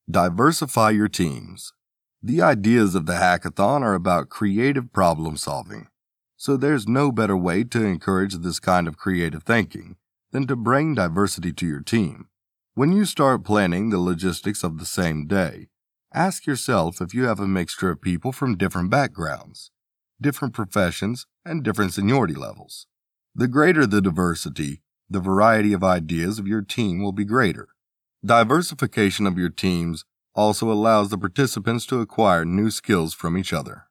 Diversify your teams. The ideas of the hackathon are about creative problem solving, so there's no better way to encourage this kind of creative thinking than to bring diversity to your team. When you start planning the logistics of the same day, ask yourself if you have a mixture of people from different backgrounds, different professions, and different seniority levels. The greater the diversity, the variety of ideas of your team will be greater. Diversification of your teams also allows the participants to acquire new skills from each other.